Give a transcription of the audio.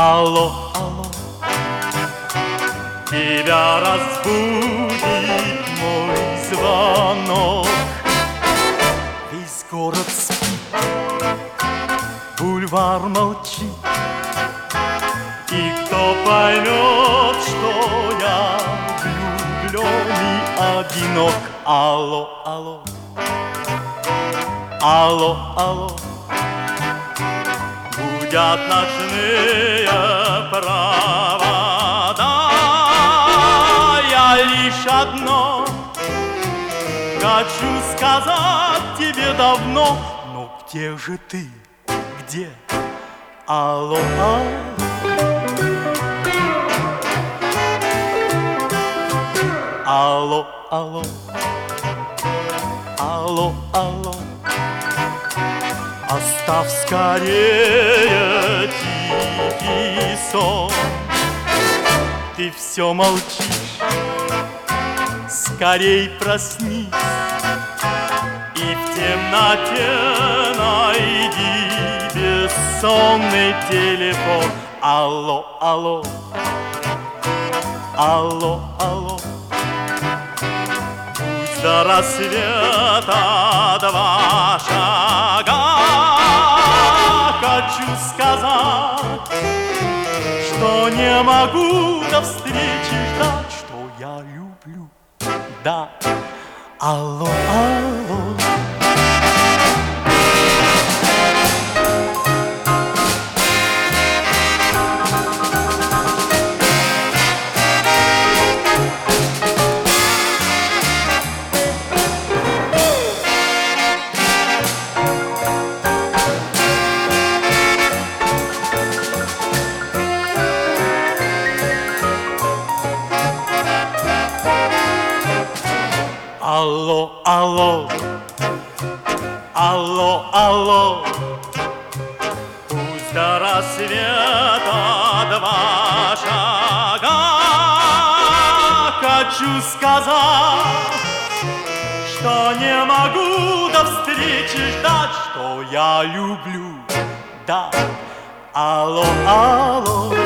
Алло, алло, тебя разбудит мой звонок. Весь город спит, бульвар молчит, и кто поймет, что я влюблен и одинок. Алло, алло, алло, алло, гудят ночные провода. Я лишь одно хочу сказать тебе давно. Но где же ты, где? Алло, алло. Алло, алло, алло, алло, оставь скорее тихий сон. Ты все молчишь, скорей проснись и в темноте найди бессонный телефон. Алло, алло, алло, алло, до рассвета 2 шага. Хочу сказать, что не могу до встречи ждать, что я люблю, да. Алло, алло. Алло, алло, алло, алло, пусть до рассвета 2 шага. Хочу сказать, что не могу до встречи ждать, что я люблю, да. Алло, алло.